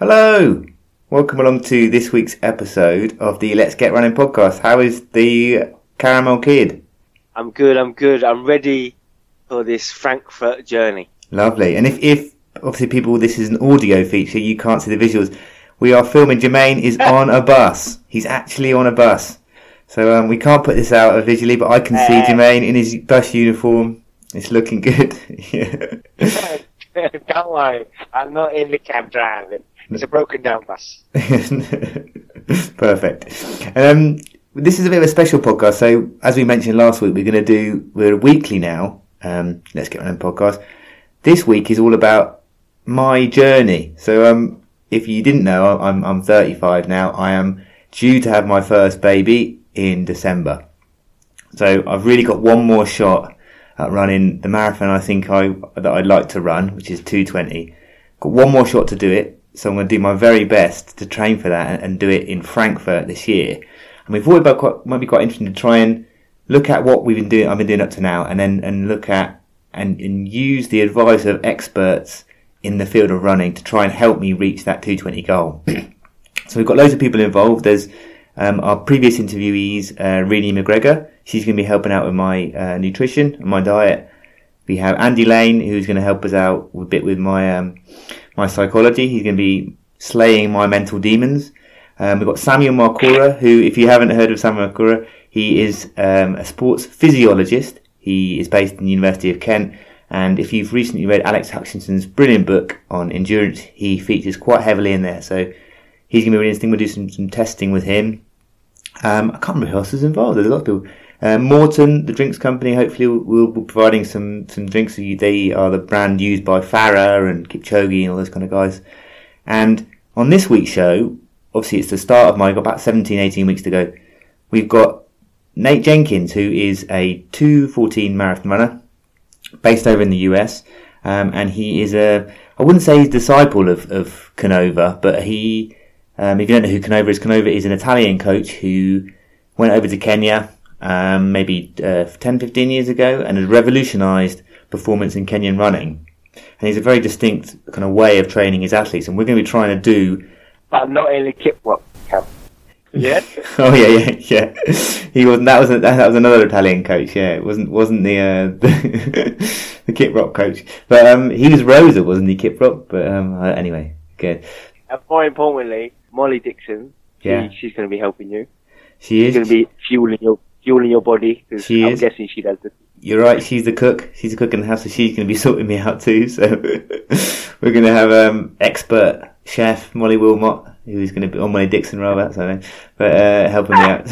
Hello! Welcome along to this week's episode of the Let's Get Running podcast. How is the Caramel Kid? I'm good. I'm ready for this Frankfurt journey. Lovely. And if obviously people, this is an audio feature, you can't see the visuals. We are filming, Jermaine is on a bus. He's actually on a bus. So we can't put this out visually, but I can see Jermaine in his bus uniform. It's looking good. Yeah. Don't worry, I'm not in the cab driving. It's a broken down bus. Perfect. This is a bit of a special podcast. So as we mentioned last week, we're weekly now. Let's Get Running podcast. This week is all about my journey. So if you didn't know, I'm 35 now. I am due to have my first baby in December. So I've really got one more shot at running the marathon I think that I'd like to run, which is 2:20. Got one more shot to do it. So I'm going to do my very best to train for that and do it in Frankfurt this year. And we thought it might be quite interesting to try and look at what I've been doing up to now, and then look at and use the advice of experts in the field of running to try and help me reach that 2:20 goal. So we've got loads of people involved. There's our previous interviewees, Renee McGregor. She's going to be helping out with my nutrition and my diet. We have Andy Lane, who's going to help us out a bit with my psychology. He's going to be slaying my mental demons. We've got Samuel Marcoura, who, if you haven't heard of Samuel Marcoura, he is a sports physiologist. He is based in the University of Kent. And if you've recently read Alex Hutchinson's brilliant book on endurance, he features quite heavily in there. So he's going to be really interesting. We'll do some testing with him. I can't remember who else is involved. There's a lot of people. Morton, the drinks company, hopefully will be providing some drinks. They are the brand used by Farah and Kipchoge and all those kind of guys. And on this week's show, obviously it's the start of I've got about 17, 18 weeks to go. We've got Nate Jenkins, who is a 2:14 marathon runner based over in the US. And he is I wouldn't say he's a disciple of Canova, but if you don't know who Canova is an Italian coach who went over to Kenya maybe 10, 15 years ago and has revolutionised performance in Kenyan running. And he's a very distinct kind of way of training his athletes, and we're going to be trying to do... But not only Kiprop. Yeah? Oh, yeah. He wasn't, that was another Italian coach, yeah. It wasn't the the Kiprop coach. But he was Rosa, wasn't he, Kiprop? But anyway, good. And more importantly, Molly Dixon, yeah. She's going to be helping you. She is. She's going to be fueling your body, because I'm guessing she does this. You're right, she's the cook. She's the cook in the house, so she's going to be sorting me out too. So we're going to have expert chef Molly Wilmot, who's going to be, or Molly Dixon rather, helping me out.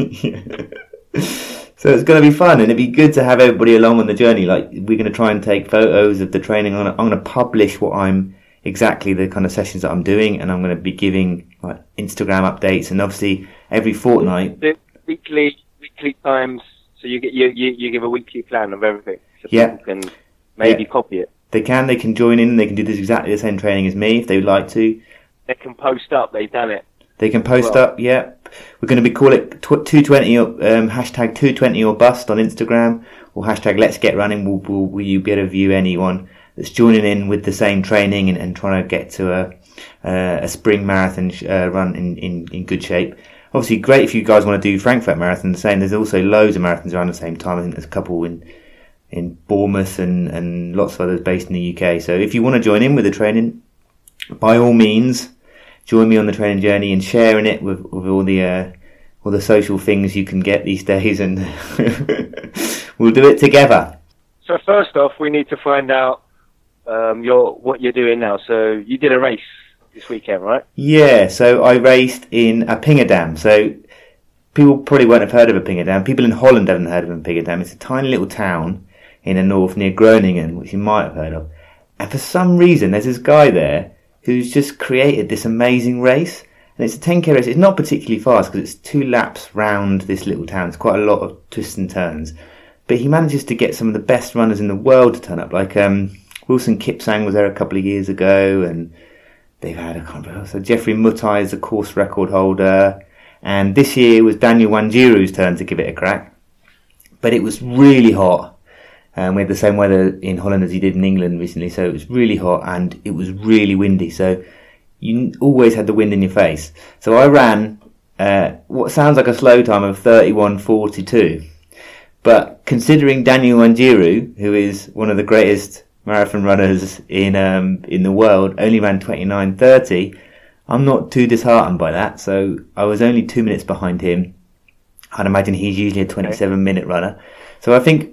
So it's going to be fun, and it'd be good to have everybody along on the journey. Like, we're going to try and take photos of the training. I'm going to publish exactly the kind of sessions that I'm doing, and I'm going to be giving like Instagram updates, and obviously every fortnight. Weekly times, so you give a weekly plan of everything, so yeah. People can maybe copy it. They can join in, they can do this exactly the same training as me if they would like to. They can post up, they've done it. They can post up, yeah. We're going to call it 220 hashtag 220 or bust on Instagram, or hashtag Let's Get Running. Will you be able to view anyone that's joining in with the same training and trying to get to a spring marathon run in good shape. Obviously, great if you guys want to do Frankfurt Marathon. The same. There's also loads of marathons around the same time. I think there's a couple in Bournemouth and lots of others based in the UK. So if you want to join in with the training, by all means, join me on the training journey and sharing it with all the social things you can get these days, and we'll do it together. So first off, we need to find out what you're doing now. So you did a race this weekend, right? Yeah, so I raced in Appingedam. So people probably won't have heard of Appingedam. People in Holland haven't heard of Appingedam. It's a tiny little town in the north near Groningen, which you might have heard of. And for some reason, there's this guy there who's just created this amazing race. And it's a 10k race. It's not particularly fast because it's 2 laps round this little town. It's quite a lot of twists and turns. But he manages to get some of the best runners in the world to turn up. Like Wilson Kipsang was there a couple of years ago, and they've had, I can't remember, so Jeffrey Mutai is the course record holder, and this year it was Daniel Wanjiru's turn to give it a crack. But it was really hot, and we had the same weather in Holland as he did in England recently, so it was really hot and it was really windy. So you always had the wind in your face. So I ran what sounds like a slow time of 31:42, but considering Daniel Wanjiru, who is one of the greatest marathon runners in the world, only ran 29:30, I'm not too disheartened by that. So I was only 2 minutes behind him. I'd imagine he's usually a 27-minute runner. So I think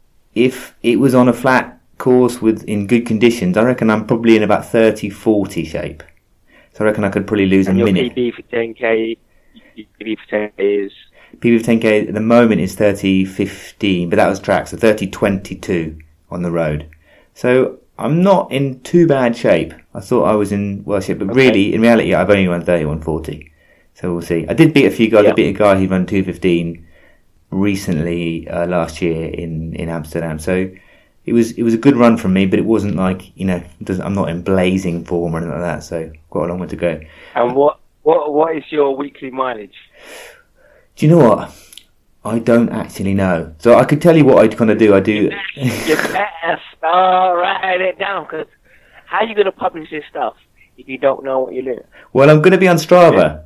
if it was on a flat course in good conditions, I reckon I'm probably in about 30:40 shape. So I reckon I could probably lose a minute. And your PB for 10k, PB for 10k is? PB for 10k at the moment is 30:15, but that was track, so 30:22 on the road. So I'm not in too bad shape. I thought I was in worse shape, but really, in reality, I've only run 31:40. So we'll see. I did beat a few guys. I beat a guy who ran 2:15 recently last year in Amsterdam. So it was a good run from me, but it wasn't like, I'm not in blazing form or anything like that. So got a long way to go. And what is your weekly mileage? Do you know what? I don't actually know. So I could tell you what I kind of do. I do. You better start writing it down, because how are you going to publish this stuff if you don't know what you're doing? Well, I'm going to be on Strava.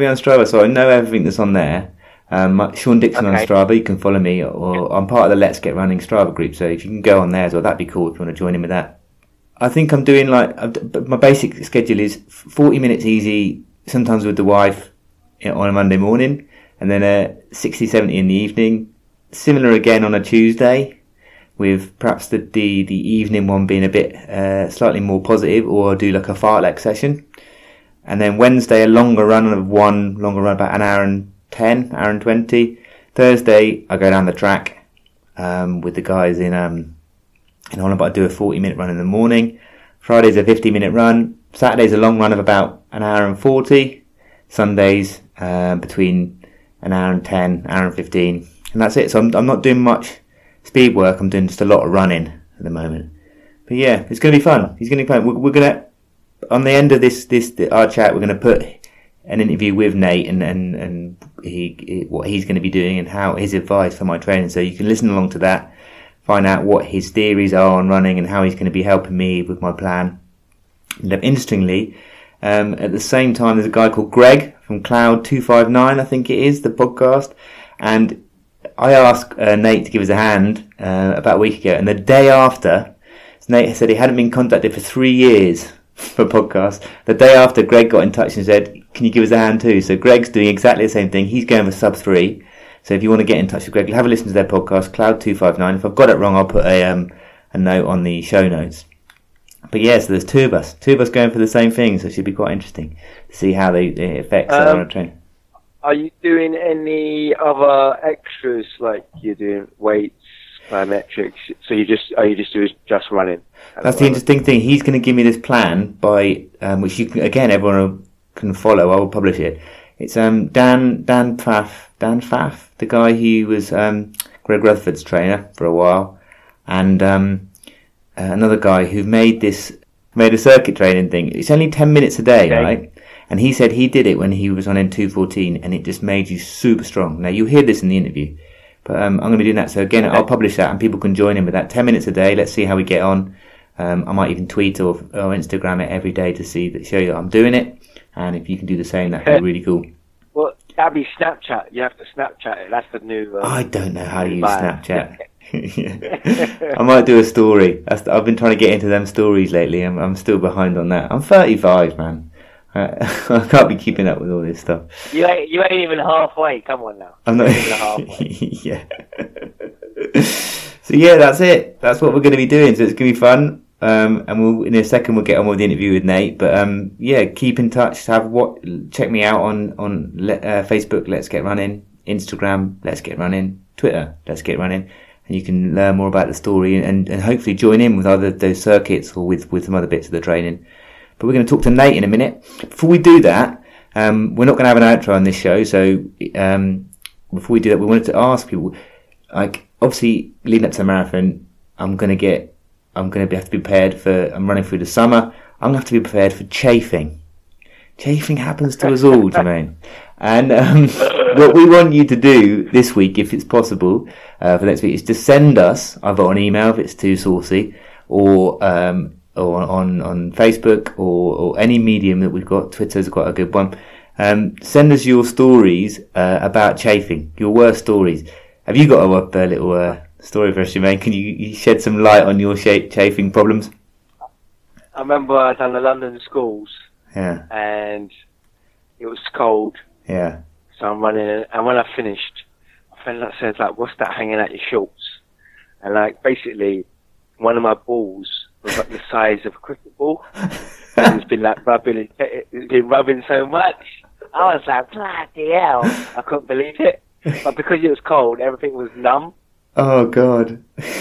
So I know everything that's on there. Sean Dixon on Strava, you can follow me, or I'm part of the Let's Get Running Strava group, so if you can go on there as well, that'd be cool if you want to join in with that. I think I'm doing my basic schedule is 40 minutes easy, sometimes with the wife on a Monday morning, and then 60, 70 in the evening. Similar again on a Tuesday, with perhaps the evening one being a bit slightly more positive, or I'll do like a fartlek session. And then Wednesday, a longer run about an hour and 10, hour and 20. Thursday, I go down the track with the guys in Holland, but I do a 40-minute run in the morning. Friday's a 50-minute run. Saturday's a long run of about an hour and 40. Sundays between an hour and 10, hour and 15. And that's it. So I'm not doing much speed work. I'm doing just a lot of running at the moment. But yeah, it's going to be fun. We're going to, on the end of our chat, we're going to put an interview with Nate and what he's going to be doing and how his advice for my training. So you can listen along to that, find out what his theories are on running and how he's going to be helping me with my plan. And interestingly, at the same time, there's a guy called Greg from Cloud 259, I think it is, the podcast. And I asked Nate to give us a hand about a week ago, and the day after, Nate said he hadn't been contacted for 3 years for a podcast. The day after, Greg got in touch and said, can you give us a hand too? So Greg's doing exactly the same thing. He's going for sub 3. So if you want to get in touch with Greg, have a listen to their podcast, Cloud 259. If I've got it wrong, I'll put a note on the show notes. But yeah, so there's two of us going for the same thing, so it should be quite interesting to see how it affects our training. Are you doing any other extras, like you're doing weights, plyometrics? So are you just doing just running? That's the interesting thing. He's going to give me this plan by which you can, again, everyone can follow. I will publish it. It's Dan Pfaff, the guy who was Greg Rutherford's trainer for a while, and another guy who made a circuit training thing. It's only 10 minutes a day, right? And he said he did it when he was on N214, and it just made you super strong. Now, you'll hear this in the interview, but I'm going to be doing that. So again, I'll publish that, and people can join in with that. 10 minutes a day. Let's see how we get on. I might even tweet or Instagram it every day to show you that I'm doing it. And if you can do the same, that'd be really cool. Well, that'd be Snapchat. You have to Snapchat it. That's the new... I don't know how to use Snapchat. I might do a story. I've been trying to get into them stories lately. I'm still behind on that. I'm 35, man. I can't be keeping up with all this stuff. You ain't even halfway. Come on now. I'm not even halfway. Yeah. So yeah, that's it. That's what we're going to be doing. So it's going to be fun. And in a second we'll get on with the interview with Nate. But yeah, keep in touch. Check me out on Facebook, Let's Get Running, Instagram, Let's Get Running, Twitter, Let's Get Running. And you can learn more about the story and hopefully join in with either those circuits or with some other bits of the training. But we're going to talk to Nate in a minute. Before we do that, we're not going to have an outro on this show. So before we do that, we wanted to ask people, like, obviously leading up to the marathon, I'm going to have to be prepared for. I'm running through the summer. I'm going to have to be prepared for chafing. Chafing happens to us all, Jermaine. And what we want you to do this week, if it's possible, for next week, is to send us either an email if it's too saucy, or or on Facebook or any medium that we've got. Twitter's quite a good one. Send us your stories about chafing, your worst stories. Have you got a little story for us, Jermaine? Can you shed some light on your chafing problems? I remember I done the London schools. Yeah. And it was cold. Yeah. So I'm running, and when I finished, my friend said, like, what's that hanging out your shorts? And, like, basically, one of my balls was like the size of a cricket ball. And it's been, like, rubbing so much. I was like, bloody hell. I couldn't believe it. But because it was cold, everything was numb. Oh, God.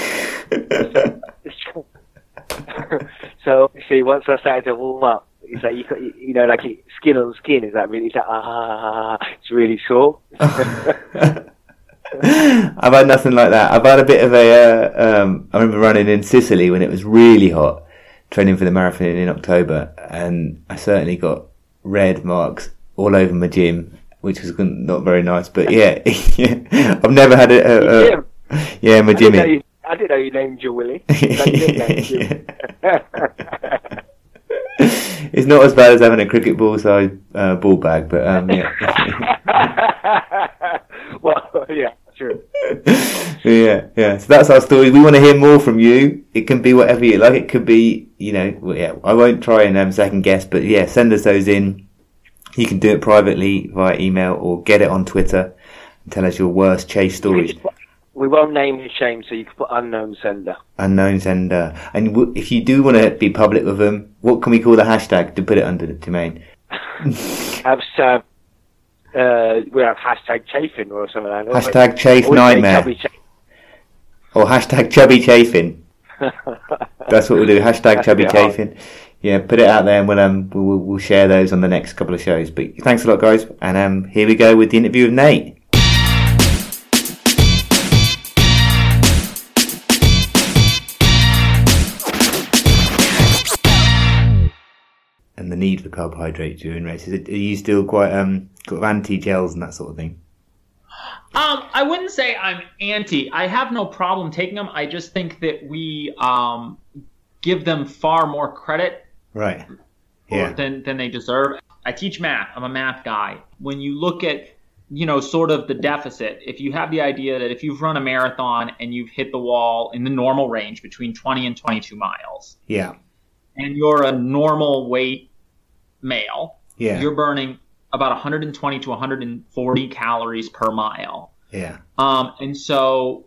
So, see, once I started to warm up, it's like, you know, like skin on skin, is that really, it's like, it's really sore. I've had nothing like that. I've had a bit of I remember running in Sicily when it was really hot, training for the marathon in October, and I certainly got red marks all over my gym, which was not very nice, but yeah, I've never had my gym. I didn't know you named your Willie. It's not as bad as having a cricket ball size ball bag, but yeah. Well, yeah, true. Yeah. So that's our story. We want to hear more from you. It can be whatever you like. It could be, I won't try and second guess, but yeah, send us those in. You can do it privately via email or get it on Twitter and tell us your worst chase stories. We won't name his shame, so you can put unknown sender. Unknown sender. And if you do want to be public with them, what can we call the hashtag to put it under, Jermaine? We have hashtag chafing or something like that. Hashtag chafe nightmare. Or hashtag chubby chafing. That's what we'll do. Hashtag chubby chafing. Yeah, put it out there, and we'll share those on the next couple of shows. But thanks a lot, guys. And here we go with the interview with Nate. And the need for carbohydrate during races. Are you still quite anti-gels and that sort of thing? I wouldn't say I'm anti. I have no problem taking them. I just think that we give them far more credit, right? Yeah. Than they deserve. I teach math. I'm a math guy. When you look at sort of the deficit, if you have the idea that if you've run a marathon and you've hit the wall in the normal range between 20 and 22 miles, yeah, and you're a normal weight male, yeah, you're burning about 120 to 140 calories per mile. Yeah. And so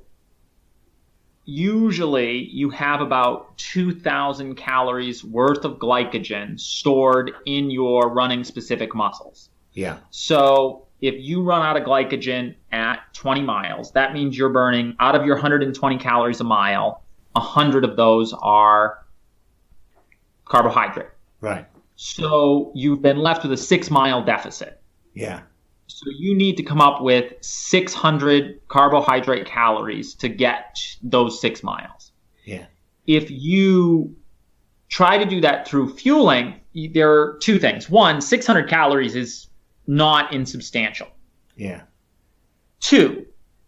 usually you have about 2,000 calories worth of glycogen stored in your running specific muscles. Yeah. So if you run out of glycogen at 20 miles, that means you're burning out of your 120 calories a mile, 100 of those are carbohydrate. Right. So you've been left with a 6-mile deficit. Yeah. So you need to come up with 600 carbohydrate calories to get those 6 miles. Yeah. If you try to do that through fueling, there are two things. One, 600 calories is not insubstantial. Yeah. Two,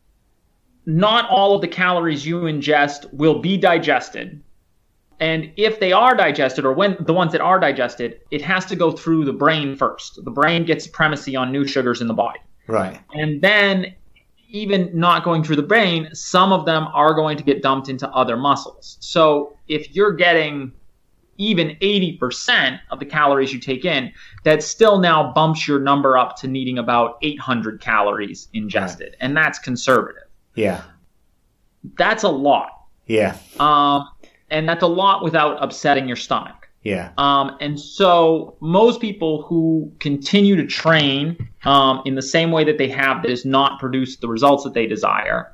not all of the calories you ingest will be digested. And if they are digested, or when the ones that are digested, it has to go through the brain first. The brain gets supremacy on new sugars in the body. Right. And then, even not going through the brain, some of them are going to get dumped into other muscles. So if you're getting even 80% of the calories you take in, that still now bumps your number up to needing about 800 calories ingested. Right. And that's conservative. Yeah. That's a lot. Yeah. And that's a lot without upsetting your stomach. Yeah. And so most people who continue to train in the same way that they have that does not produce the results that they desire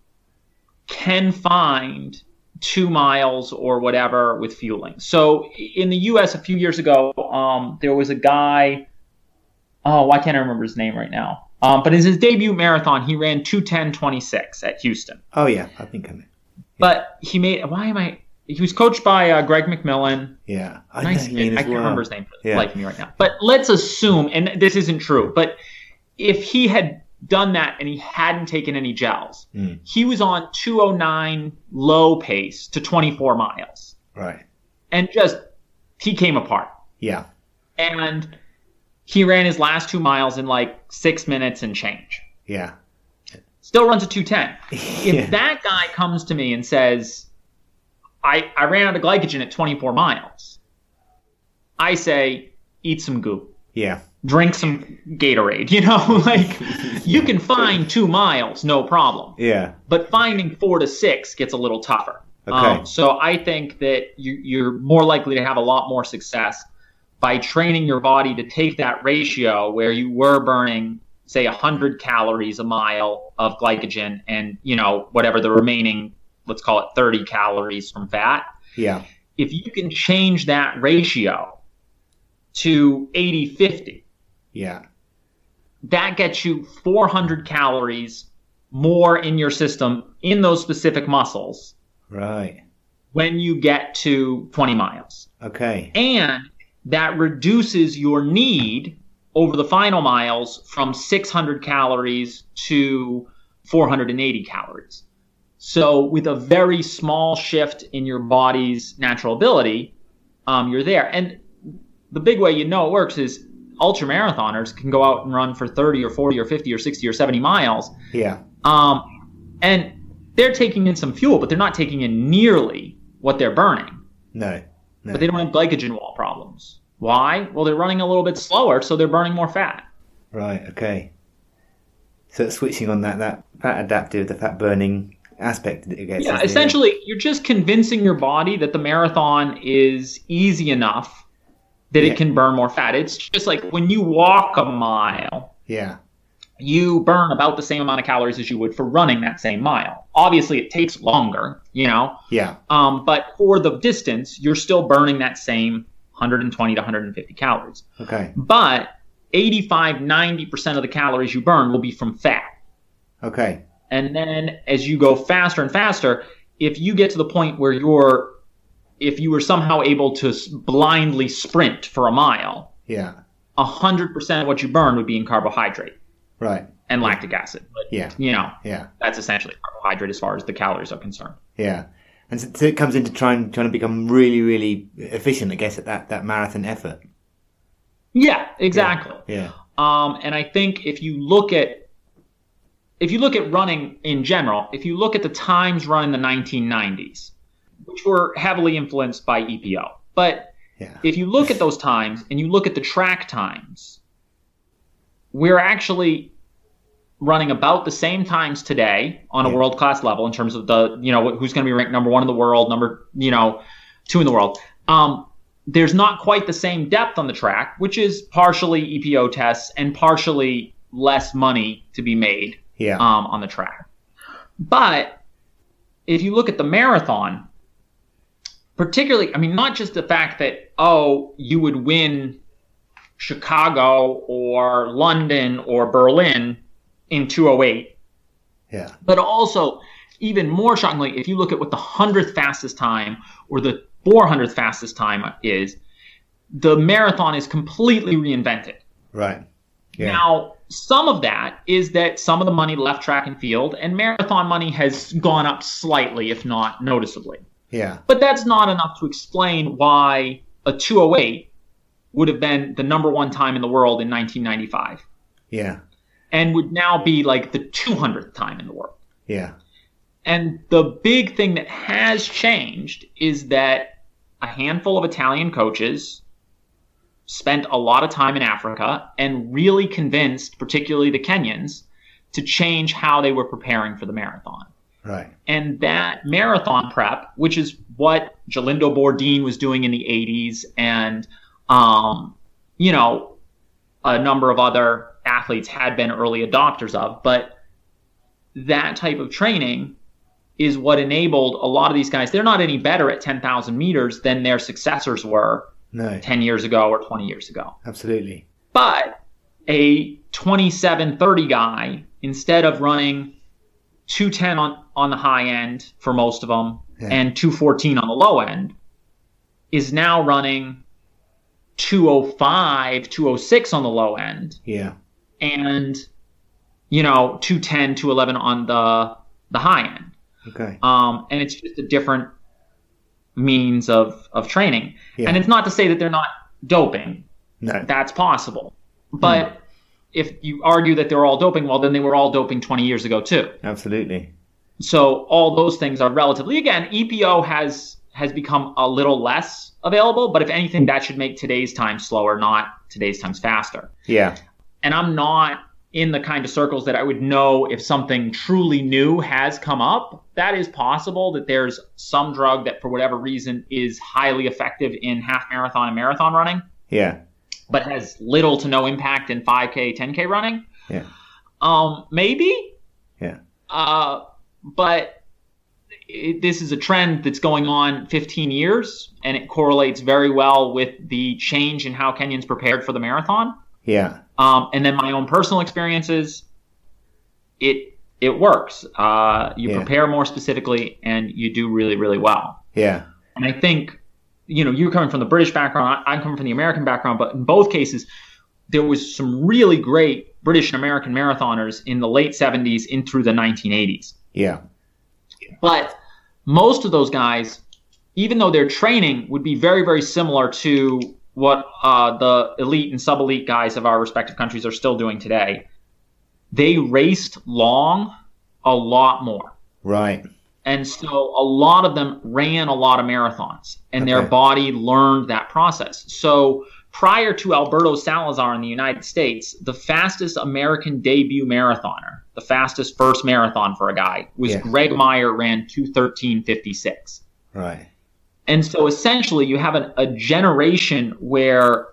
can find 2 miles or whatever with fueling. So in the U.S. a few years ago, there was a guy, why can't I remember his name right now? But in his debut marathon, he ran 2:10:26 at Houston. Oh, yeah. I think I know. Yeah. But he was coached by Greg McMillan. Yeah. I can't remember his name for the life of me right now. But let's assume, and this isn't true, but if he had done that and he hadn't taken any gels, he was on 2:09 low pace to 24 miles. Right. And he came apart. Yeah. And he ran his last 2 miles in like 6 minutes and change. Yeah. Still runs a 2:10. If that guy comes to me and says, I ran out of glycogen at 24 miles, I say, eat some goo. Yeah. Drink some Gatorade. Like you can find 2 miles, no problem. Yeah. But finding 4 to 6 gets a little tougher. Okay. So I think that you're more likely to have a lot more success by training your body to take that ratio where you were burning, say, 100 calories a mile of glycogen and, whatever the remaining, let's call it 30 calories from fat. Yeah. If you can change that ratio to 80-50, yeah, that gets you 400 calories more in your system in those specific muscles. Right. When you get to 20 miles. Okay. And that reduces your need over the final miles from 600 calories to 480 calories. So with a very small shift in your body's natural ability, you're there. And the big way it works is ultramarathoners can go out and run for 30 or 40 or 50 or 60 or 70 miles. Yeah. And they're taking in some fuel, but they're not taking in nearly what they're burning. No. But they don't have glycogen wall problems. Why? Well, they're running a little bit slower, so they're burning more fat. Right, okay. So it's switching on that fat adaptive, the fat burning aspect that it gets. Yeah, essentially, you're just convincing your body that the marathon is easy enough that it can burn more fat. It's just like when you walk a mile, you burn about the same amount of calories as you would for running that same mile. Obviously, it takes longer, Yeah. But for the distance, you're still burning that same 120 to 150 calories. Okay. But 85-90% of the calories you burn will be from fat. Okay. And then as you go faster and faster, if you get to the point where if you were somehow able to blindly sprint for a mile, 100% of what you burn would be in carbohydrate. Right. And lactic acid. But, that's essentially carbohydrate as far as the calories are concerned. Yeah. And so it comes into trying to become really, really efficient, I guess, at that marathon effort. Yeah, exactly. Yeah. And I think if you look at running in general, if you look at the times run in the 1990s, which were heavily influenced by EPO, but if you look at those times and you look at the track times, we're actually running about the same times today on a world-class level in terms of who's going to be ranked number 1 in the world, number 2 in the world. There's not quite the same depth on the track, which is partially EPO tests and partially less money to be made on the track. But if you look at the marathon, particularly, not just the fact that, you would win Chicago or London or Berlin in 2:08. Yeah. But also, even more shockingly, if you look at what the 100th fastest time or the 400th fastest time is, the marathon is completely reinvented. Right. Yeah. Now, some of that is that some of the money left track and field, and marathon money has gone up slightly, if not noticeably. Yeah. But that's not enough to explain why a 2:08 would have been the number 1 time in the world in 1995. Yeah. And would now be like the 200th time in the world. Yeah. And the big thing that has changed is that a handful of Italian coaches spent a lot of time in Africa and really convinced, particularly the Kenyans, to change how they were preparing for the marathon. Right. And that marathon prep, which is what Jalindo Bourdin was doing in the 80s and, a number of other athletes had been early adopters of, but that type of training is what enabled a lot of these guys. They're not any better at 10,000 meters than their successors were 10 years ago or 20 years ago. Absolutely. But a 27-30 guy, instead of running 2:10 on the high end for most of them and 2:14 on the low end, is now running 2:05, 2:06 on the low end. Yeah. And, 2:10, 2:11 on the high end. Okay. And it's just a different means of training. Yeah. And it's not to say that they're not doping. No. That's possible. But if you argue that they're all doping, well, then they were all doping 20 years ago too. Absolutely. So all those things are relatively, again, EPO has become a little less available, but if anything, that should make today's time slower, not today's times faster. Yeah. And I'm not in the kind of circles that I would know if something truly new has come up. That is possible, that there's some drug that for whatever reason is highly effective in half marathon and marathon running. Yeah. But has little to no impact in 5K, 10K running. Yeah. Maybe. Yeah. But this is a trend that's going on 15 years, and it correlates very well with the change in how Kenyans prepared for the marathon. Yeah. And then my own personal experiences, it works. You prepare more specifically, and you do really, really well. Yeah. And I think, you're coming from the British background, I'm coming from the American background, but in both cases, there was some really great British and American marathoners in the late 70s in through the 1980s. Yeah. But most of those guys, even though their training would be very, very similar to what the elite and sub-elite guys of our respective countries are still doing today, they raced long a lot more. Right. And so a lot of them ran a lot of marathons, and their body learned that process. So prior to Alberto Salazar in the United States, the fastest American debut marathoner, the fastest first marathon for a guy, was Greg Meyer, ran 2:13:56. Right. And so essentially you have a generation where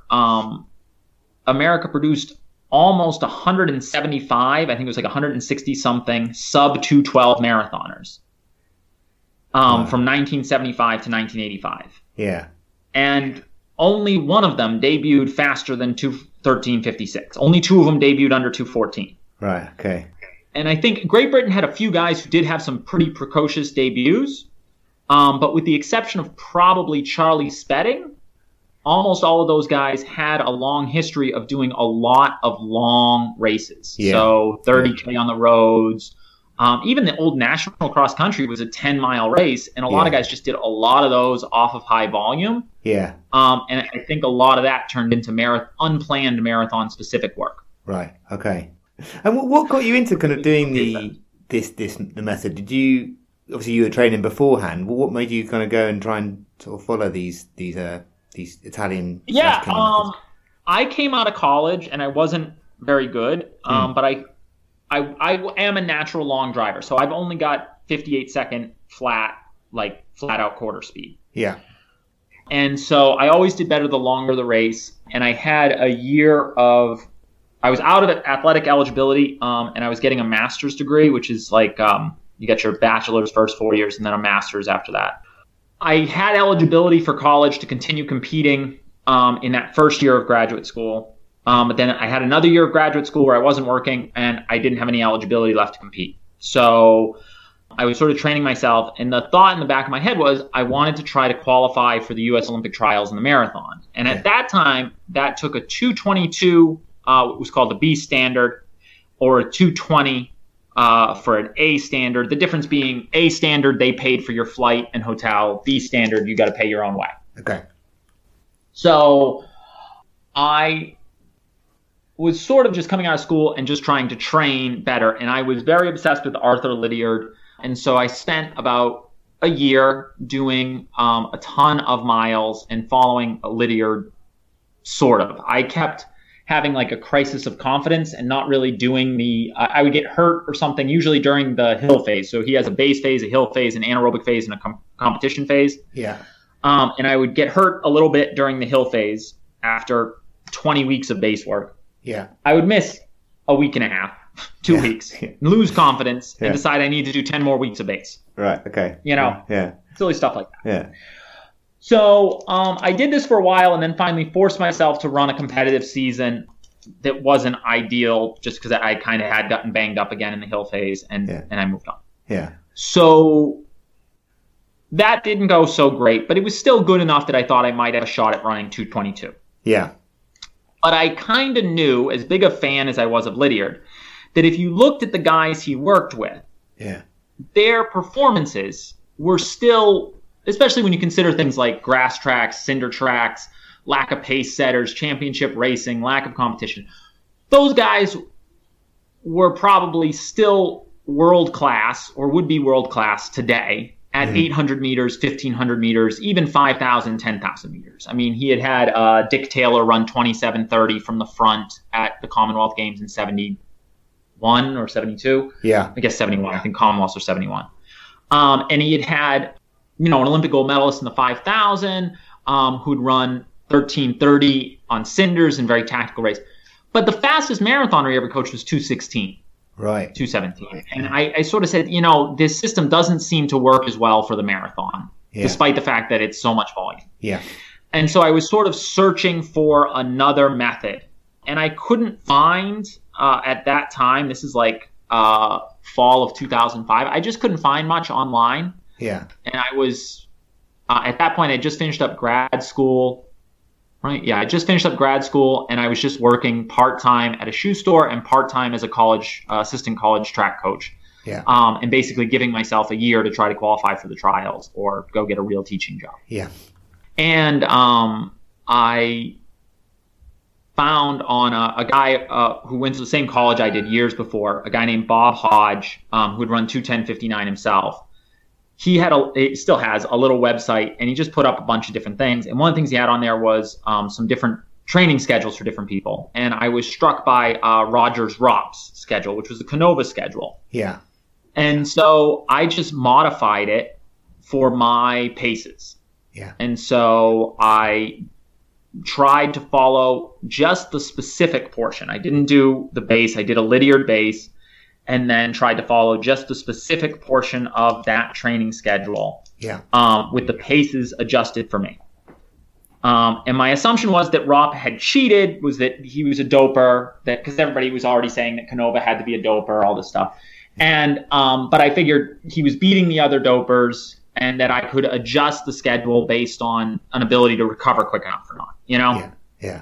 America produced almost 175, I think it was like 160 something, sub 212 marathoners from 1975 to 1985. Yeah. And only one of them debuted faster than 2:13:56. Only two of them debuted under 2:14. Right. Okay. And I think Great Britain had a few guys who did have some pretty precocious debuts. But with the exception of probably Charlie Spedding, almost all of those guys had a long history of doing a lot of long races. Yeah. So 30K on the roads. Even the old national cross country was a 10-mile race, and a lot of guys just did a lot of those off of high volume. Yeah. And I think a lot of that turned into unplanned marathon-specific work. Right. Okay. And what got you into kind of doing the method? Did you obviously you were training beforehand? What made you kind of go and try and sort of follow these Italian? Yeah. I came out of college and I wasn't very good. But I am a natural long driver, so I've only got 58-second flat out quarter speed. Yeah. And so I always did better the longer the race, and I had a year of. I was out of athletic eligibility, and I was getting a master's degree, which is like you get your bachelor's first 4 years and then a master's after that. I had eligibility for college to continue competing in that first year of graduate school. But then I had another year of graduate school where I wasn't working, and I didn't have any eligibility left to compete. So I was sort of training myself, and the thought in the back of my head was I wanted to try to qualify for the U.S. Olympic trials in the marathon. And at that time, that took a 2:22, it was called the B standard, or a 2:20 for an A standard. The difference being A standard, they paid for your flight and hotel. B standard, you got to pay your own way. Okay. So I was sort of just coming out of school and just trying to train better. And I was very obsessed with Arthur Lydiard. And so I spent about a year doing a ton of miles and following Lydiard, sort of. I kept having like a crisis of confidence and not really doing I would get hurt or something, usually during the hill phase. So he has a base phase, a hill phase, an anaerobic phase, and a competition phase. Yeah. And I would get hurt a little bit during the hill phase after 20 weeks of base work. Yeah. I would miss a week and a half, 2 weeks, lose confidence, and decide I need to do 10 more weeks of base. Right. Okay. Silly stuff like that. Yeah. So I did this for a while and then finally forced myself to run a competitive season that wasn't ideal just because I kind of had gotten banged up again in the hill phase and I moved on. Yeah. So that didn't go so great, but it was still good enough that I thought I might have a shot at running 2:22. Yeah. But I kind of knew, as big a fan as I was of Lydiard, that if you looked at the guys he worked with, their performances were still especially when you consider things like grass tracks, cinder tracks, lack of pace setters, championship racing, lack of competition. Those guys were probably still world class or would be world class today at 800 meters, 1500 meters, even 5,000, 10,000 meters. I mean, he had Dick Taylor run 27:30 from the front at the Commonwealth Games in 71 or 72. Yeah. I guess 71. I think Commonwealths are 71. And he had, an Olympic gold medalist in the 5,000 who'd run 13:30 on cinders in very tactical race. But the fastest marathoner he ever coached was 2:16. Right. 2:17. And I sort of said, this system doesn't seem to work as well for the marathon, despite the fact that it's so much volume. Yeah. And so I was sort of searching for another method. And I couldn't find at that time, this is like fall of 2005, I just couldn't find much online. Yeah. And I was, at that point, I just finished up grad school. Right. Yeah. I just finished up grad school and I was just working part-time at a shoe store and part-time as a assistant college track coach. Yeah. And basically giving myself a year to try to qualify for the trials or go get a real teaching job. Yeah. And I found on a guy who went to the same college I did years before, a guy named Bob Hodge, who had run 2:10:59 himself. He still has a little website, and he just put up a bunch of different things. And one of the things he had on there was some different training schedules for different people. And I was struck by Rogers Ropp's schedule, which was the Canova schedule. Yeah. And so I just modified it for my paces. Yeah. And so I tried to follow just the specific portion. I didn't do the base. I did a Lydiard base. And then tried to follow just the specific portion of that training schedule with the paces adjusted for me. And my assumption was that Ropp had cheated, was that he was a doper, because everybody was already saying that Canova had to be a doper, all this stuff. And but I figured he was beating the other dopers and that I could adjust the schedule based on an ability to recover quick enough or not, Yeah.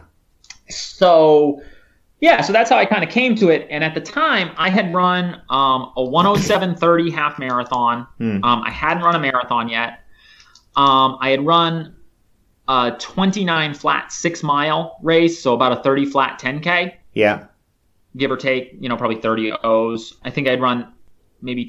So that's how I kind of came to it. And at the time, I had run a 1:07:30 half marathon. I hadn't run a marathon yet. I had run a 29 flat 6 mile race, so about a 30 flat 10K. Yeah. Give or take, probably 30 O's. I think I'd run maybe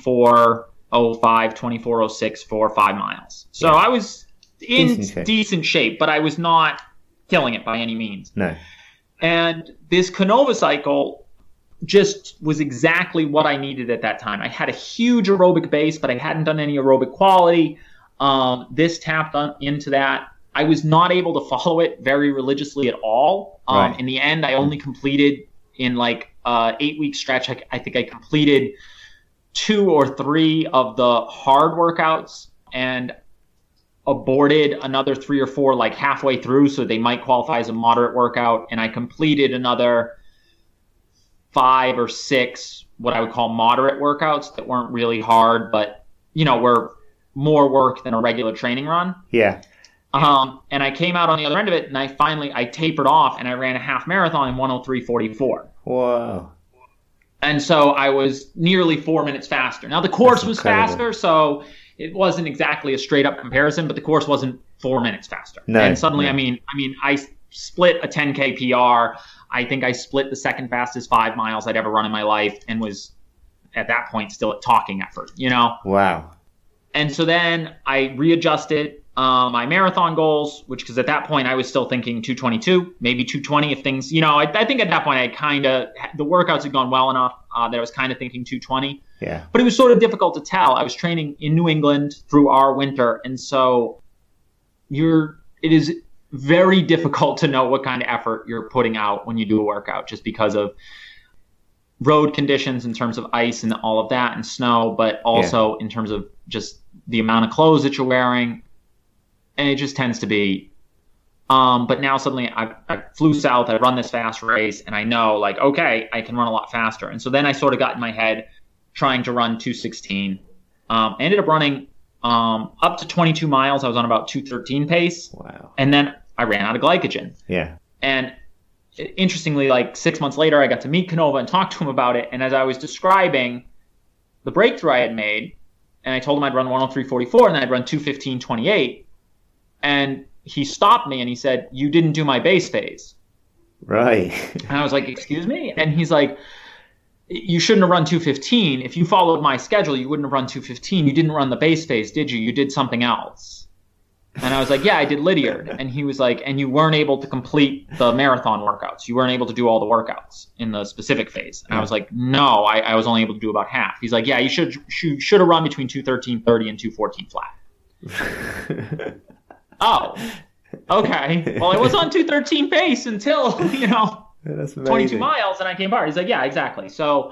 24:05, 24:06 for 5 miles. So I was in decent shape, but I was not killing it by any means. No. And this Canova cycle just was exactly what I needed at that time. I had a huge aerobic base, but I hadn't done any aerobic quality. This tapped into that. I was not able to follow it very religiously at all. Right. In the end, I only completed in like 8-week stretch. I think I completed 2 or 3 of the hard workouts and aborted another 3 or 4 like halfway through, so they might qualify as a moderate workout. And I completed another 5 or 6 what I would call moderate workouts that weren't really hard, but were more work than a regular training run. Yeah. And I came out on the other end of it, and I tapered off, and I ran a half marathon in 1:03:44. Wow. And so I was nearly 4 minutes faster. Now the course was incredible. faster, so it wasn't exactly a straight up comparison, but the course wasn't 4 minutes faster. No, and suddenly, no. I mean, I split a 10K PR. I think I split the second fastest 5 miles I'd ever run in my life, and was at that point still at talking effort, Wow. And so then I readjusted my marathon goals, because at that point I was still thinking 2:22, maybe 2:20 if things, I think at that point the workouts had gone well enough that I was kind of thinking 2:20. Yeah. But it was sort of difficult to tell. I was training in New England through our winter, and so it is very difficult to know what kind of effort you're putting out when you do a workout, just because of road conditions in terms of ice and all of that and snow, but also in terms of just the amount of clothes that you're wearing. And it just tends to be, but now suddenly I flew south, I run this fast race, and I know, like, okay, I can run a lot faster. And so then I sort of got in my head trying to run 2:16. I ended up running up to 22 miles. I was on about 2:13 pace. Wow. And then I ran out of glycogen. Yeah. And interestingly, like 6 months later, I got to meet Canova and talk to him about it. And as I was describing the breakthrough I had made, and I told him I'd run 103.44 and then I'd run 2:15.28. And he stopped me and he said, "You didn't do my base phase." Right. And I was like, "Excuse me?" And he's like, "You shouldn't have run 2:15. If you followed my schedule, you wouldn't have run 2:15. You didn't run the base phase, did you? You did something else." And I was like, "Yeah, I did Lydiard." And he was like, "And you weren't able to complete the marathon workouts. You weren't able to do all the workouts in the specific phase." And I was like, "No, I was only able to do about half." He's like, "Yeah, you should have run between 2:13.30 and 2:14 flat." Oh, okay. Well, I was on 2:13 pace until, That's 22 miles, and I came by. He's like, "Yeah, exactly." So,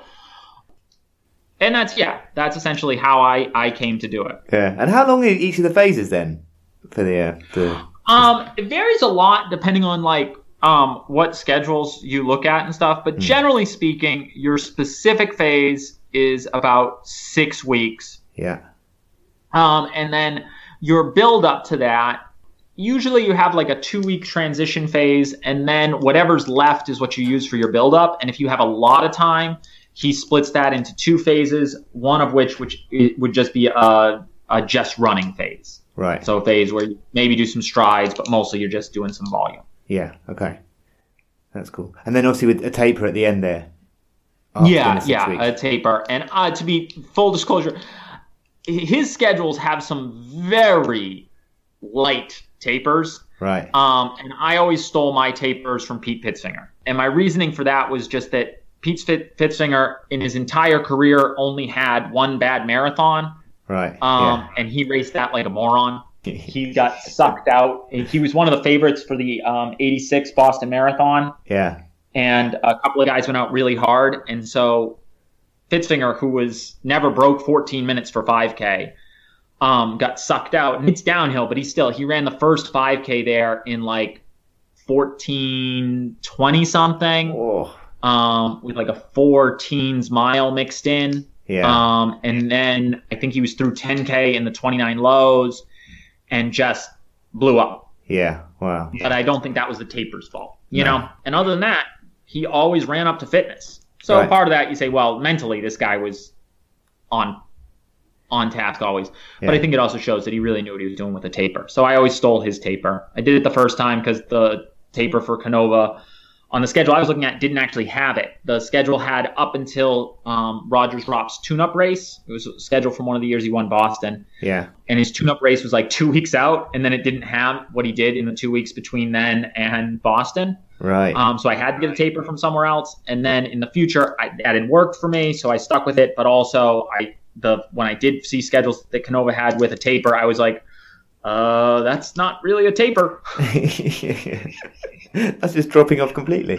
and that's essentially how I came to do it. Yeah. And how long are each of the phases then? For the It varies a lot depending on what schedules you look at and stuff. But generally speaking, your specific phase is about 6 weeks. Yeah. And then your build up to that, usually you have like a 2-week transition phase, and then whatever's left is what you use for your build up. And if you have a lot of time, he splits that into 2 phases, one of which would just be a just running phase. Right. So a phase where you maybe do some strides, but mostly you're just doing some volume. Yeah. Okay. That's cool. And then obviously with a taper at the end there. Yeah, a taper. And to be full disclosure, his schedules have some very light tapers. Right. And I always stole my tapers from Pete Pfitzfinger. And my reasoning for that was just that Pete Pfitzfinger in his entire career only had one bad marathon. Right. And he raced that like a moron. He got sucked out. He was one of the favorites for the 86 Boston Marathon. Yeah. And a couple of guys went out really hard. And so Pfitzfinger, who was never broke 14 minutes for 5K, got sucked out. And it's downhill, but he ran the first 5K there in like 14:20 something. With like a 4 teens mile mixed in. Yeah. And then I think he was through 10K in the 29 lows and just blew up. Yeah. Wow. But I don't think that was the taper's fault, you know? And other than that, he always ran up to fitness. So part of that, you say, well, mentally, this guy was on task always. Yeah. But I think it also shows that he really knew what he was doing with the taper. So I always stole his taper. I did it the first time because the taper for Canova on the schedule I was looking at didn't actually have it. The schedule had up until Rogers Rop's tune-up race. It was scheduled from one of the years he won Boston. Yeah. And his tune-up race was like 2 weeks out, and then it didn't have what he did in the 2 weeks between then and Boston. Right. So I had to get a taper from somewhere else. And then in the future, that didn't work for me, so I stuck with it. But also, when I did see schedules that Canova had with a taper, I was like, that's not really a taper. That's just dropping off completely.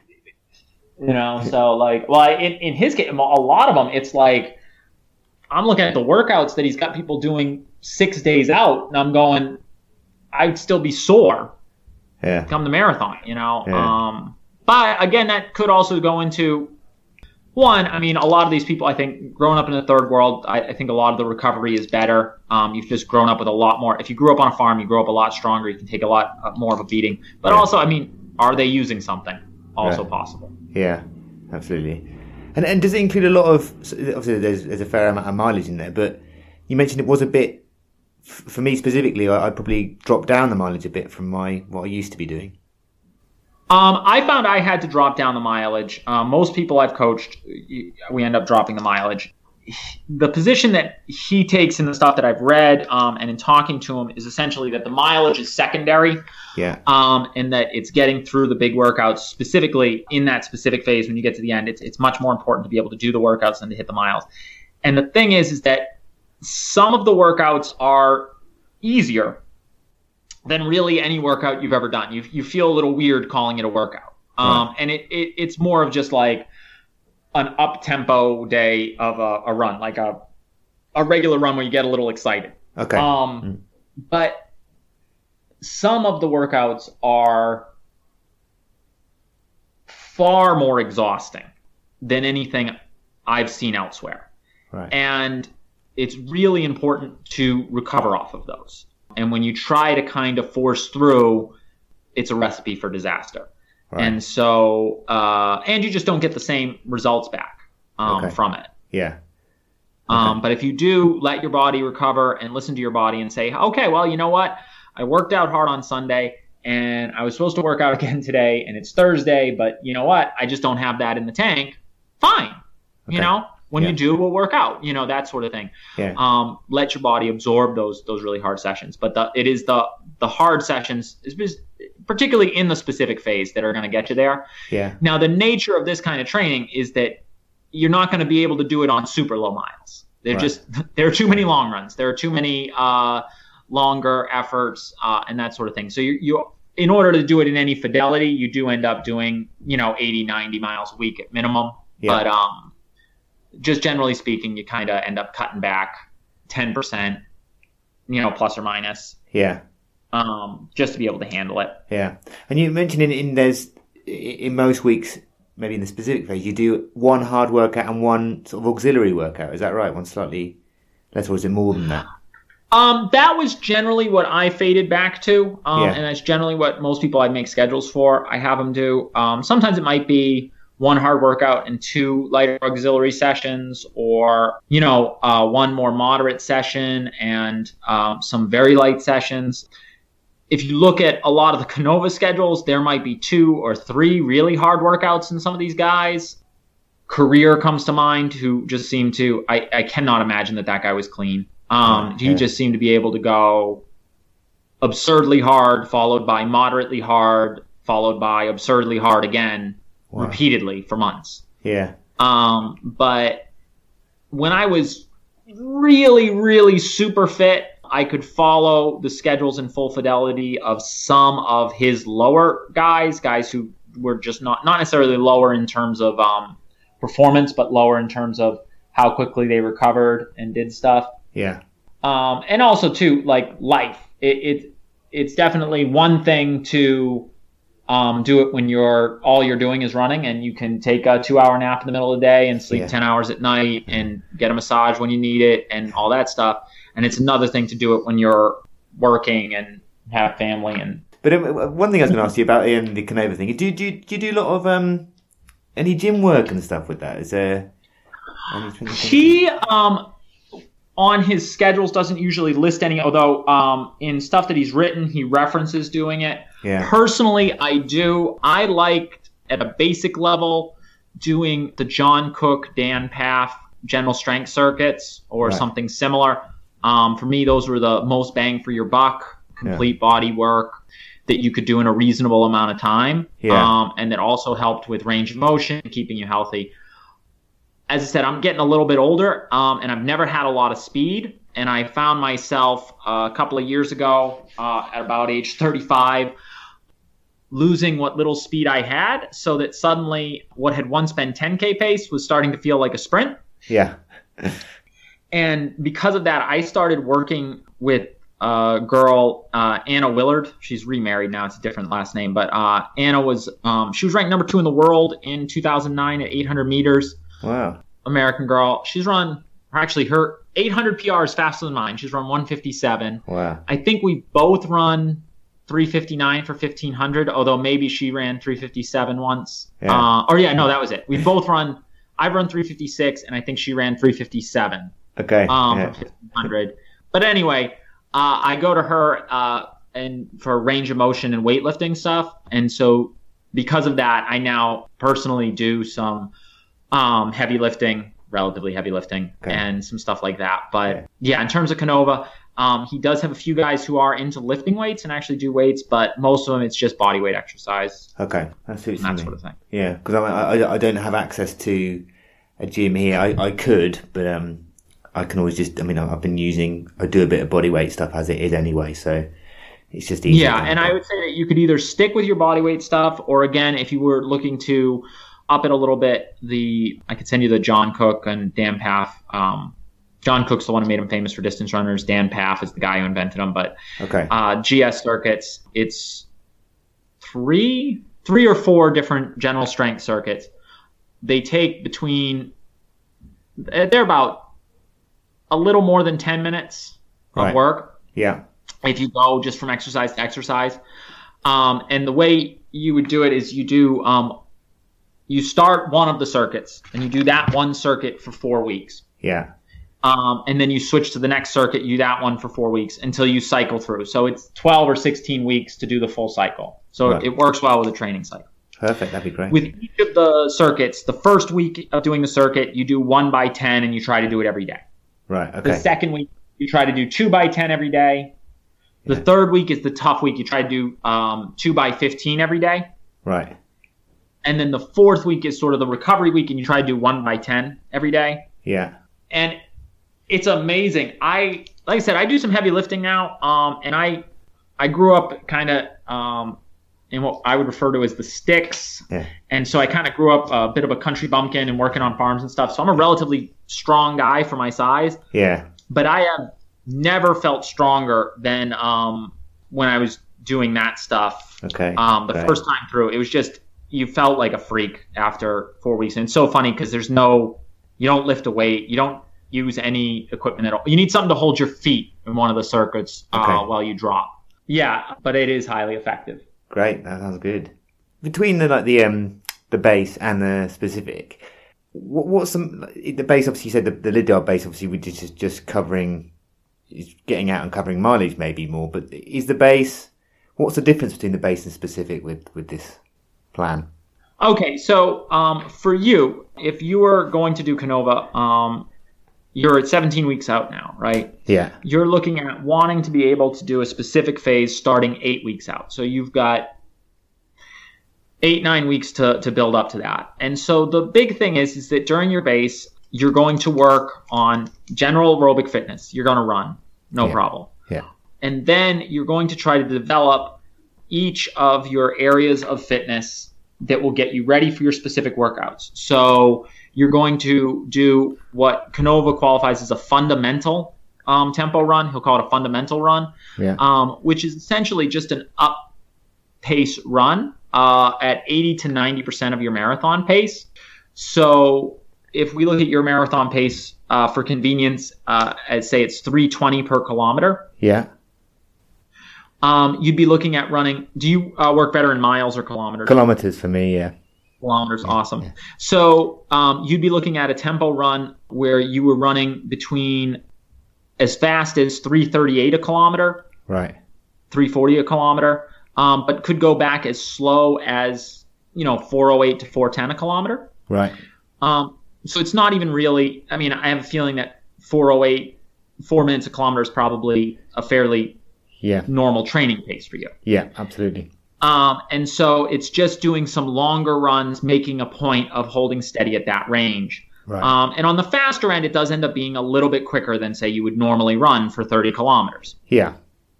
So in his case, a lot of them, it's like, I'm looking at the workouts that he's got people doing 6 days out, and I'm going, I'd still be sore. Yeah. Come the marathon, Yeah. But again, that could also go into one. I mean, a lot of these people, I think, growing up in the third world, I think a lot of the recovery is better. You've just grown up with a lot more. If you grew up on a farm, you grow up a lot stronger. You can take a lot more of a beating. But also, I mean, are they using something? Also possible. Yeah, absolutely. And does it include a lot of? Obviously, there's a fair amount of mileage in there, but you mentioned it was a bit. For me specifically, I probably dropped down the mileage a bit from what I used to be doing. I found I had to drop down the mileage. Most people I've coached, we end up dropping the mileage. The position that he takes in the stuff that I've read and in talking to him is essentially that the mileage is secondary. Yeah. And that it's getting through the big workouts, specifically in that specific phase when you get to the end. It's much more important to be able to do the workouts than to hit the miles. And the thing is that some of the workouts are easier than really any workout you've ever done. You feel a little weird calling it a workout. Right. And it's more of just like an up-tempo day of a run, like a regular run where you get a little excited. Okay. But some of the workouts are far more exhausting than anything I've seen elsewhere. Right. And it's really important to recover off of those. And when you try to kind of force through, it's a recipe for disaster. Right. And so, and you just don't get the same results back from it. Yeah. But if you do let your body recover and listen to your body and say, okay, well, you know what? I worked out hard on Sunday and I was supposed to work out again today and it's Thursday, but you know what? I just don't have that in the tank. Fine. Okay. You know, when you do, we'll work out, you know, that sort of thing. Yeah. Let your body absorb those really hard sessions. But it is the hard sessions, particularly in the specific phase, that are going to get you there. Yeah. Now, the nature of this kind of training is that you're not going to be able to do it on super low miles. There are too many long runs. There are too many longer efforts and that sort of thing. So you in order to do it in any fidelity, you do end up doing, 80, 90 miles a week at minimum. Yeah. But just generally speaking, you kind of end up cutting back 10%, plus or minus. Yeah. Just to be able to handle it. Yeah. And you mentioned in most weeks, maybe in the specific phase, you do one hard workout and one sort of auxiliary workout. Is that right? One slightly less, or is it more than that? That was generally what I faded back to. And that's generally what most people I make schedules for. I have them do. Sometimes it might be one hard workout and two lighter auxiliary sessions, or, one more moderate session and some very light sessions. If you look at a lot of the Canova schedules, there might be 2 or 3 really hard workouts in some of these guys. Career comes to mind, who just seemed to, I cannot imagine that guy was clean. He just seemed to be able to go absurdly hard, followed by moderately hard, followed by absurdly hard again, repeatedly for months. Yeah. But when I was really, really super fit, I could follow the schedules in full fidelity of some of his lower guys who were just not necessarily lower in terms of performance, but lower in terms of how quickly they recovered and did stuff. Yeah. And also too, like life. It's definitely one thing to do it when all you're doing is running, and you can take a 2-hour nap in the middle of the day and sleep 10 hours at night and get a massage when you need it and all that stuff. And it's another thing to do it when you're working and have family. But one thing I was going to ask you about the Canova thing, do you do a lot of any gym work and stuff with that? Is there anything? He on his schedules doesn't usually list any, although in stuff that he's written, he references doing it. Yeah. Personally, I do. I liked at a basic level doing the John Cook, Dan Paff general strength circuits or something similar. For me, those were the most bang for your buck, complete body work that you could do in a reasonable amount of time. Yeah. And that also helped with range of motion, keeping you healthy. As I said, I'm getting a little bit older, and I've never had a lot of speed. And I found myself a couple of years ago, at about age 35, losing what little speed I had, so that suddenly what had once been 10K pace was starting to feel like a sprint. Yeah. And because of that, I started working with a girl, Anna Willard. She's remarried now. It's a different last name. But Anna she was ranked number 2 in the world in 2009 at 800 meters. Wow. American girl. She's run, actually her 800 PR is faster than mine. She's run 157. Wow. I think we both run 359 for 1500, although maybe she ran 357 once. Yeah. That was it. I've run 356, and I think she ran 357. Okay. For 1500. But anyway, I go to her and for range of motion and weightlifting stuff, and so because of that, I now personally do some heavy lifting, relatively heavy lifting, and some stuff like that. But in terms of Canova, he does have a few guys who are into lifting weights and actually do weights, but most of them it's just body weight exercise. Okay, that's what that sort of thing. Yeah, because I don't have access to a gym here. I could, but I can always just. I've been I do a bit of body weight stuff as it is anyway, so it's just easy. Yeah, and I would say that you could either stick with your body weight stuff, or again, if you were looking to up it a little bit, I could send you the John Cook and Dan Paff. John Cook's the one who made him famous for distance runners. Dan Paff is the guy who invented them. But GS circuits, it's three or four different general strength circuits. They take they're about a little more than 10 minutes of work. Yeah. If you go just from exercise to exercise. And the way you would do it is you start one of the circuits, and you do that one circuit for 4 weeks. Yeah. And then you switch to the next circuit, you do that one for 4 weeks until you cycle through. So it's 12 or 16 weeks to do the full cycle. So it works well with a training cycle. Perfect. That'd be great. With each of the circuits, the first week of doing the circuit, you do 1 by 10 and you try to do it every day. Right. Okay. The second week, you try to do 2 by 10 every day. The third week is the tough week. You try to do 2 by 15 every day. Right. And then the fourth week is sort of the recovery week, and you try to do 1 by 10 every day. Yeah. And it's amazing. Like I said, I do some heavy lifting now, and I grew up kind of in what I would refer to as the sticks. Yeah. And so I kind of grew up a bit of a country bumpkin and working on farms and stuff. So I'm a relatively strong guy for my size. Yeah. But I have never felt stronger than when I was doing that stuff. Okay. The first time through, it was just, you felt like a freak after 4 weeks. And it's so funny because you don't lift a weight. You don't use any equipment at all. You need something to hold your feet in one of the circuits while you drop. Yeah, but it is highly effective. Great. That sounds good. Between the base and the specific, what's the base? Obviously, you said the Lydiard base, obviously, which is just covering, is getting out and covering mileage maybe more. But is the base, what's the difference between the base and specific with this plan? Okay, so for you, if you are going to do Canova, you're at 17 weeks out now, right? Yeah. You're looking at wanting to be able to do a specific phase starting 8 weeks out. So you've got 8-9 weeks to build up to that. And so the big thing is that during your base, you're going to work on general aerobic fitness. You're going to run, no problem. Yeah. And then you're going to try to develop each of your areas of fitness that will get you ready for your specific workouts. So you're going to do what Canova qualifies as a fundamental tempo run. He'll call it a fundamental run, which is essentially just an up pace run at 80 to 90% of your marathon pace. So if we look at your marathon pace for convenience, I'd say it's 3:20 per kilometer. Yeah. You'd be looking at running. Do you work better in miles or kilometers? Kilometers for me, yeah. Kilometers, awesome. Yeah. So you'd be looking at a tempo run where you were running between as fast as 3:38 a kilometer, right? 3:40 a kilometer, but could go back as slow as 4:08 to 4:10 a kilometer, right? So it's not even really. I mean, I have a feeling that 4:08, 4 minutes a kilometer is probably a fairly normal training pace for you. Yeah, absolutely. And so it's just doing some longer runs, making a point of holding steady at that range. Right. And on the faster end, it does end up being a little bit quicker than, say, you would normally run for 30 kilometers. Yeah.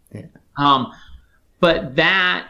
But that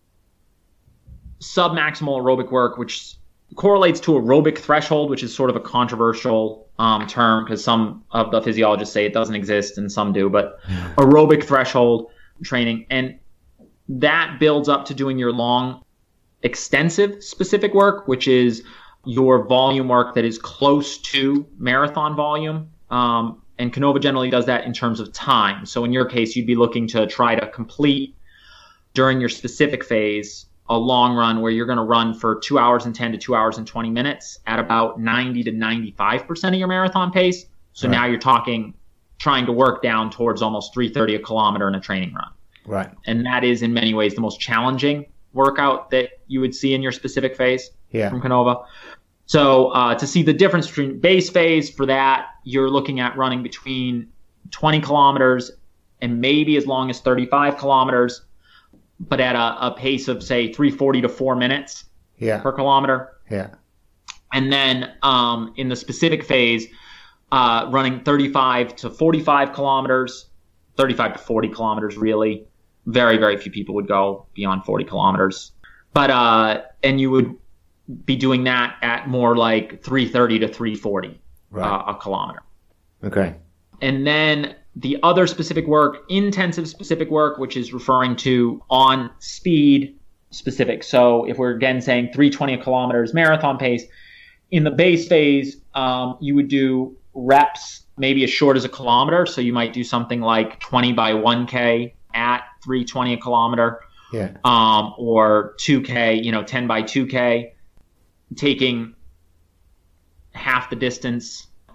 submaximal aerobic work, which correlates to aerobic threshold, which is sort of a controversial term because some of the physiologists say it doesn't exist and some do, but aerobic threshold training, and that builds up to doing your long, extensive specific work, which is your volume work that is close to marathon volume. And Canova generally does that in terms of time. So in your case, you'd be looking to try to complete during your specific phase a long run where you're going to run for 2 hours and 10 to 2 hours and 20 minutes at about 90 to 95% of your marathon pace. So now you're trying to work down towards almost 3:30 a kilometer in a training run. Right. And that is in many ways the most challenging workout that you would see in your specific phase from Canova. So to see the difference between base phase, for that, you're looking at running between 20 kilometers and maybe as long as 35 kilometers, but at a pace of, say, 3:40 to 4 minutes per kilometer. Yeah. And then in the specific phase, running 35 to 45 kilometers, 35 to 40 kilometers, really. Very, very few people would go beyond 40 kilometers. But and you would be doing that at more like 3:30 to 3:40 a kilometer. Okay. And then the other specific work, intensive specific work, which is referring to on speed specific. So if we're again saying 3:20 a kilometer is marathon pace, in the base phase, you would do reps maybe as short as a kilometer. So you might do something like 20 by 1K at 3:20 a kilometer. Yeah. Or 2K, 10 by 2K, taking half the distance at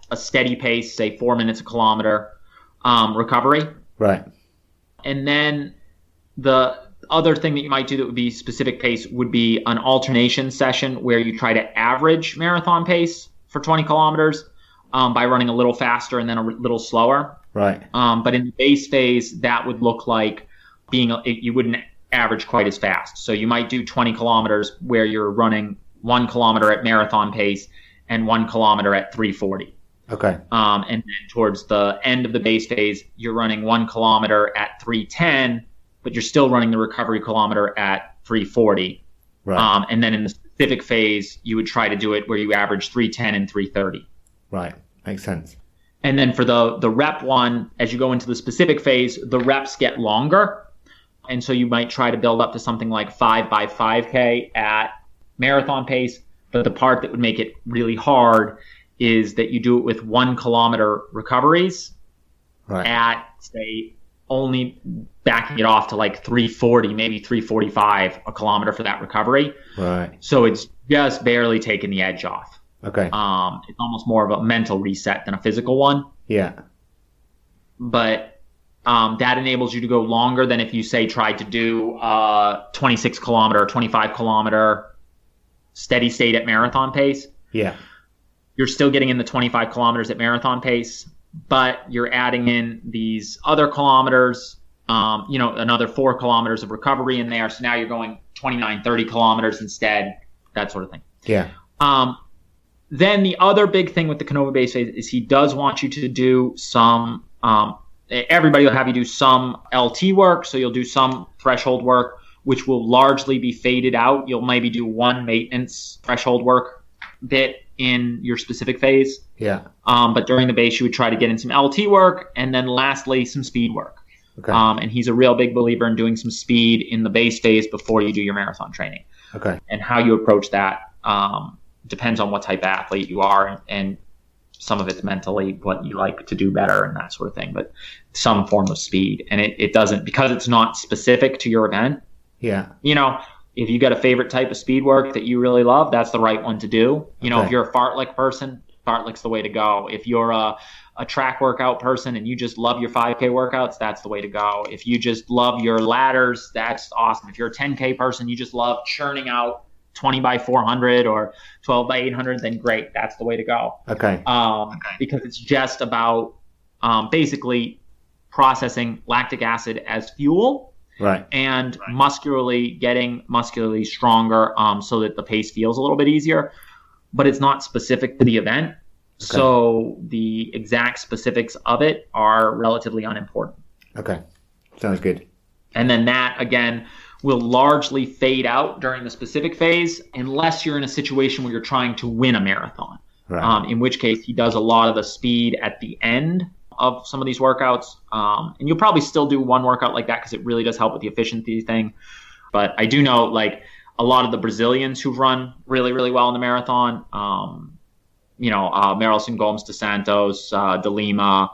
a steady pace, say 4 minutes a kilometer recovery. Right. And then the other thing that you might do that would be specific pace would be an alternation session where you try to average marathon pace for 20 kilometers by running a little faster and then a little slower. Right. But in the base phase, that would look like you wouldn't average quite as fast. So you might do 20 kilometers where you're running 1 kilometer at marathon pace and 1 kilometer at 3:40. Okay. And then towards the end of the base phase, you're running 1 kilometer at 3:10, but you're still running the recovery kilometer at 3:40. Right. And then in the specific phase, you would try to do it where you average 3:10 and 3:30. Right. Makes sense. And then for the rep one, as you go into the specific phase, the reps get longer. And so you might try to build up to something like 5 by 5K at marathon pace. But the part that would make it really hard is that you do it with 1 kilometer recoveries at, say, only backing it off to like 3:40, maybe 3:45 a kilometer for that recovery. Right. So it's just barely taking the edge off. Okay. It's almost more of a mental reset than a physical one. Yeah. But that enables you to go longer than if you, say, tried to do 26 kilometer, 25 kilometer steady state at marathon pace. Yeah. You're still getting in the 25 kilometers at marathon pace, but you're adding in these other kilometers, another 4 kilometers of recovery in there. So now you're going 29, 30 kilometers instead, that sort of thing. Yeah. Then the other big thing with the Canova base phase is he does want you to do some, everybody will have you do some LT work. So you'll do some threshold work, which will largely be faded out. You'll maybe do one maintenance threshold work bit in your specific phase. Yeah. But during the base, you would try to get in some LT work and then lastly, some speed work. Okay. And he's a real big believer in doing some speed in the base phase before you do your marathon training. Okay. And how you approach that depends on what type of athlete you are, and some of it's mentally what you like to do better and that sort of thing, but some form of speed. And it doesn't, because it's not specific to your event. Yeah. If you got a favorite type of speed work that you really love, that's the right one to do. Okay. If you're a fartlek person, fartlek's the way to go. If you're a track workout person and you just love your 5K workouts, that's the way to go. If you just love your ladders, that's awesome. If you're a 10K person, you just love churning out 20 by 400 or 12 by 800, then great. That's the way to go. Okay. Because it's just about basically processing lactic acid as fuel. Right. And getting muscularly stronger so that the pace feels a little bit easier. But it's not specific to the event. Okay. So the exact specifics of it are relatively unimportant. Okay. Sounds good. And then that, again, will largely fade out during the specific phase unless you're in a situation where you're trying to win a marathon. Right. In which case he does a lot of the speed at the end of some of these workouts. And you'll probably still do one workout like that because it really does help with the efficiency thing. But I do know, like, a lot of the Brazilians who've run really, really well in the marathon, Marilson Gomes dos Santos, De Lima,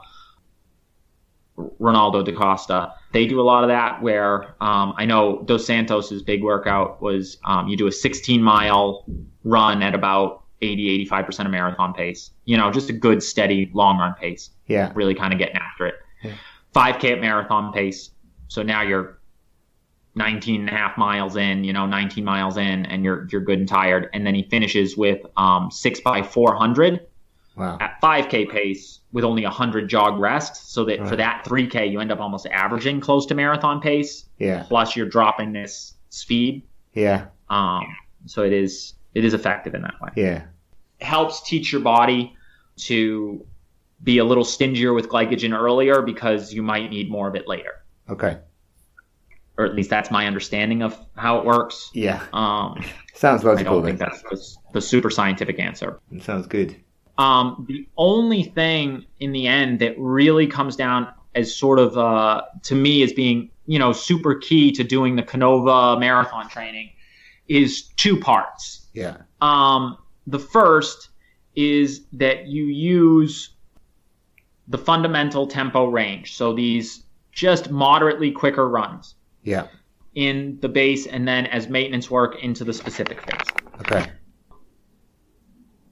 Ronaldo da Costa, they do a lot of that where I know Dos Santos' big workout was you do a 16-mile run at about 80-85% of marathon pace. Just a good, steady, long run pace. Yeah. Really kind of getting after it. Yeah. 5K at marathon pace. So now you're 19 and a half miles in, 19 miles in, and you're good and tired. And then he finishes with 6 by 400 wow. at 5K pace with only 100 jog rest. So that for that 3K, you end up almost averaging close to marathon pace. Yeah. Plus you're dropping this speed. Yeah. So it is effective in that way. Yeah. It helps teach your body to be a little stingier with glycogen earlier because you might need more of it later. Okay. Or at least that's my understanding of how it works. Yeah. Sounds logical. I don't think that's the super scientific answer. It sounds good. The only thing in the end that really comes down as sort of, to me, as being, super key to doing the Canova marathon training is 2 parts. Yeah. The first is that you use the fundamental tempo range. So these just moderately quicker runs. Yeah. In the base and then as maintenance work into the specific phase. Okay.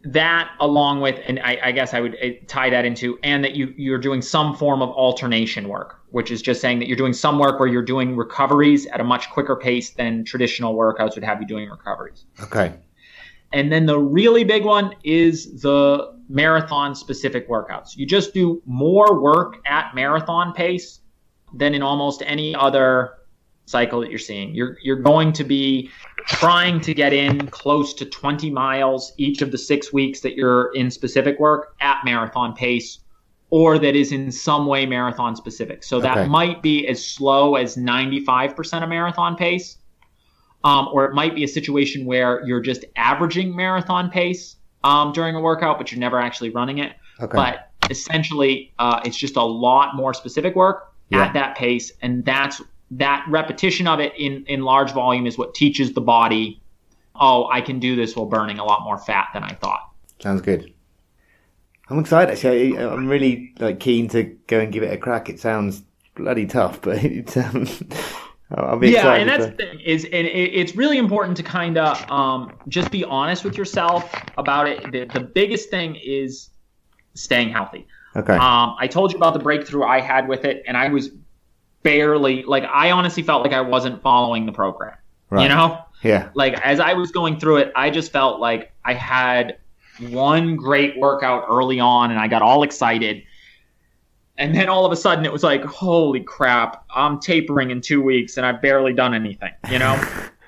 that along with, and I guess I would tie that into, and that you're doing some form of alternation work, which is just saying that you're doing some work where you're doing recoveries at a much quicker pace than traditional workouts would have you doing recoveries. Okay. And then the really big one is the marathon specific workouts. You just do more work at marathon pace than in almost any other cycle that you're seeing. You're going to be trying to get in close to 20 miles each of the 6 weeks that you're in specific work at marathon pace, or that is in some way marathon specific. So that might be as slow as 95% of marathon pace, or it might be a situation where you're just averaging marathon pace during a workout, but you're never actually running it. Okay. But essentially, it's just a lot more specific work at that pace, and that repetition of it in large volume is what teaches the body, oh, I can do this while burning a lot more fat than I thought. Sounds good. I'm excited, actually. I'm really keen to go and give it a crack. It sounds bloody tough, but I'll be excited. Yeah, and that's the thing, it's really important to kind of just be honest with yourself about it. The biggest thing is staying healthy. Okay. I told you about the breakthrough I had with it, and I was barely, I honestly felt like I wasn't following the program. Right. You know? Yeah. As I was going through it, I just felt like I had one great workout early on, and I got all excited. And then all of a sudden, it was like, holy crap, I'm tapering in 2 weeks, and I've barely done anything, you know?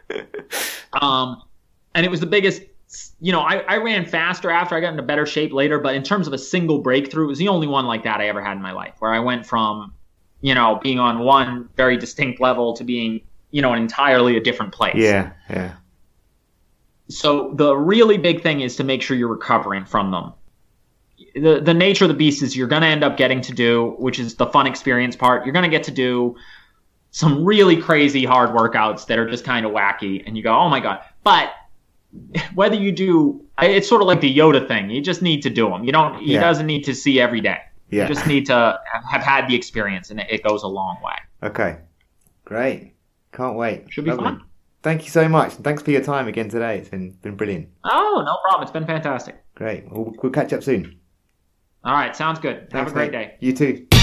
And it was the biggest, I ran faster after I got into better shape later, but in terms of a single breakthrough, it was the only one like that I ever had in my life, where I went from being on one very distinct level to being, an entirely a different place. Yeah, yeah. So the really big thing is to make sure you're recovering from them. The nature of the beast is you're going to end up getting to do, which is the fun experience part, you're going to get to do some really crazy hard workouts that are just kind of wacky, and you go, oh my God. But whether you do, it's sort of like the Yoda thing. You just need to do them. He doesn't need to see every day. Yeah. You just need to have had the experience, and it goes a long way. Okay. Great. Can't wait. Should be fun. Thank you so much. Thanks for your time again today. It's been brilliant. Oh, no problem. It's been fantastic. Great. We'll catch up soon. All right. Sounds good. Have a great day. You too.